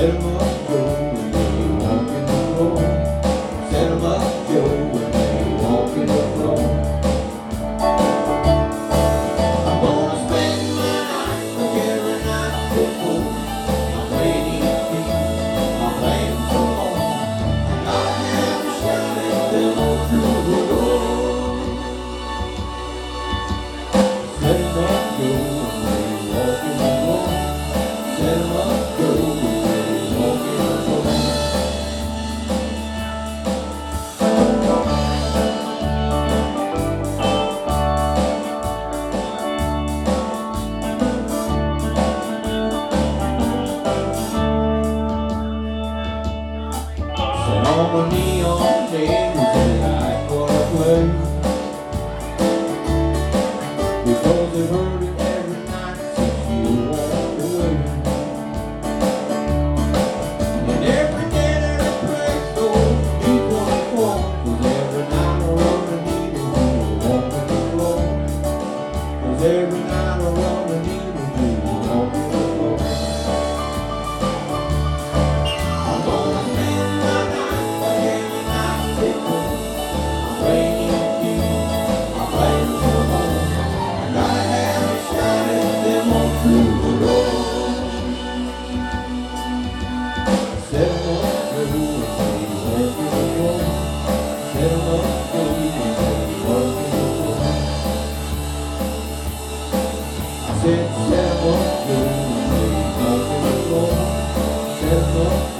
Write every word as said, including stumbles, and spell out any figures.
'em up, Joe, when they walk in the floor. Set 'em up, Joe, when they walk in the floor. I'm gonna spend my night like every night before. I'm waiting to I'm playing some more. I have a shot at them all through the door. Set 'em up, Joe, when they walk in the floor. Set 'em up, Joe, when they walk in the floor. Set on my neon tables and light for a play. Because they've heard it every night since you walked away. And every day that I play goes B twenty-four. 'Cause every night I run the needle when you walk in the floor. 'Cause every night I run the needle when you walk in the floor. I'm gonna spend my night like every night before. I'm waiting to I'm playing some more. I gotta have a shot at them all through the door. Set 'em up, Joe, when they walk in the floor. Set 'em up, Joe, when they walk in the floor. I said, set 'em up, Joe, when they walk in the floor. Set 'em up,